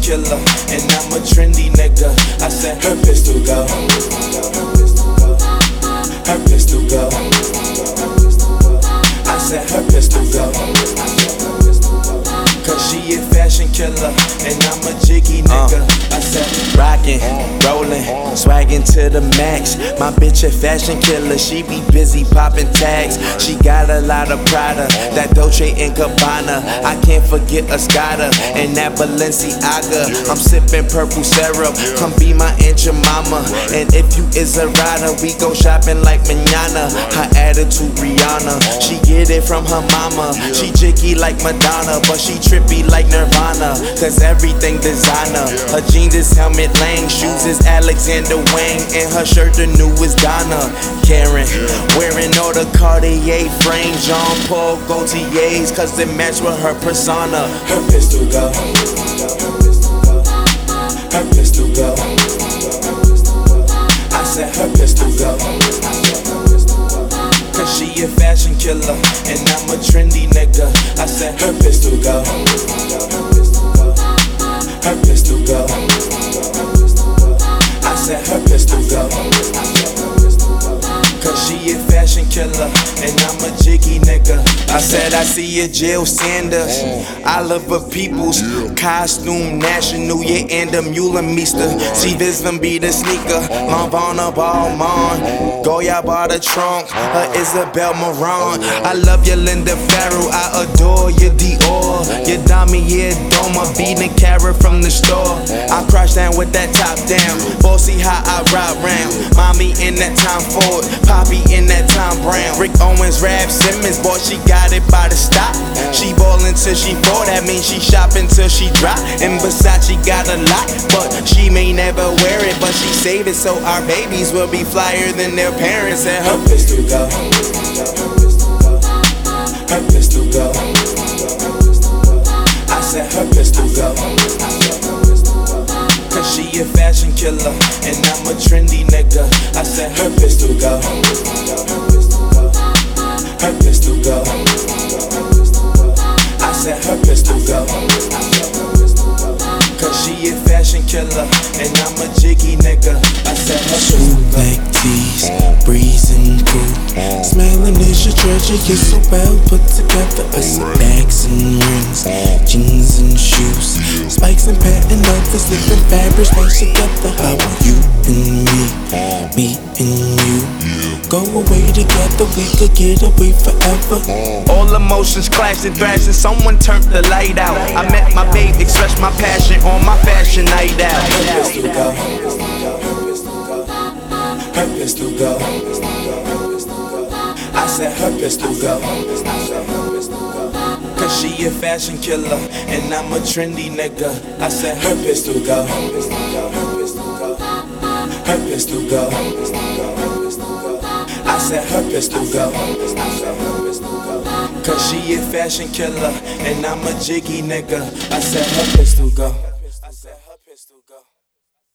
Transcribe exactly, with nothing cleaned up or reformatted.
killer, and I'm a trendy nigga. I said her pistol go, her pistol go. I said her pistol go, cause she a fashion killer, and I'm a jiggy nigga. Uh, I said rockin', rollin', swaggin' to the max. My bitch a fashion killer, she be busy poppin' tags. She got a lot of Prada, that Dolce and Gabbana. I can't forget Escada and that Balenciaga. I'm sippin' purple syrup, come be my Aunt Jemima. And if you is a rider, we go shopping like manana. Her attitude Rihanna, she get it from her mama. She jiggy like Madonna, but she trippy like Nirvana, cause everything designer. Her jeans is Helmut Lang, shoes is Alexander Wang, and her shirt the newest Donna Karen. Wearing all the Cartier frames, Jean Paul Gaultier's, cause they match with her persona. Her pistol go, her pistol go. I said her pistol go, cause she a fashion killer, and I'm a trendy nigga. I said her pistol go, her pistol go. I said her pistol go, cause she a fashion killer, and I'm a jiggy nigga. I said I see a Jill Sanders, Oliver Peoples, costume national, yeah, and a Mule Meester. See this one be the sneaker, Lavana Balmain, Goya bought the trunk, her Isabel Marant. I love your Linda Farrow, I adore your Dior, your Damier Doma, beating carrot from the store. I crouch down with that top down, bossy how I ride round. Mommy in that Tom Ford, Poppy in that Tom Brown. Rick Owens, Rap Simmons, boy, she got it by the stop. She ballin' till she fall, that means she shopping till she drop. And Versace got a lot, but she may never wear it, but she save it so our babies will be flyer than their parents. And her pistol go, her pistol go. I said her pistol go, cause she a fashion killer, and I'm a trendy nigga. I said her pistol go, her pistol go. I said her pistol go, cause she a fashion killer, and I'm a jiggy nigga. I said her pistol go. Black tees, breezing cool, smelling is your treasure, you're so well put together. I see bags and rings, jeans and shoes, spikes and patent leathers, different fabrics mixed together. How are you and me, me and you? Go away together, we could get away forever. All emotions clashed and thrashed, and someone turned the light out. I met my babe, expressed my passion on my fashion night out. Her pistol go, her pistol go. I said her pistol go, cause she a fashion killer, and I'm a trendy nigga. I said her pistol go, her pistol go. I said her pistol go, cause she a fashion killer, and I'm a jiggy nigga. I said her pistol go.